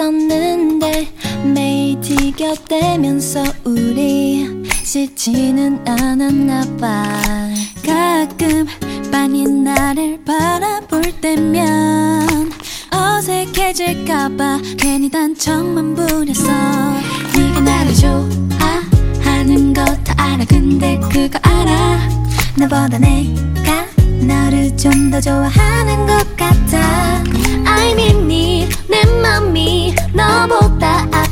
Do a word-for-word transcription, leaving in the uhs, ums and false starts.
있었는데 매일 지겹대면서 우리 싫지는 않았나 봐. 가끔 빤히 나를 바라볼 때면 어색해질까봐 괜히 단청만 부렸어. 네가 나를 좋아하는 거 다 알아. 근데 그거 알아? 나보다 내가 너를 좀 더 좋아하는 것 같아. I mean 네 맘이 너보다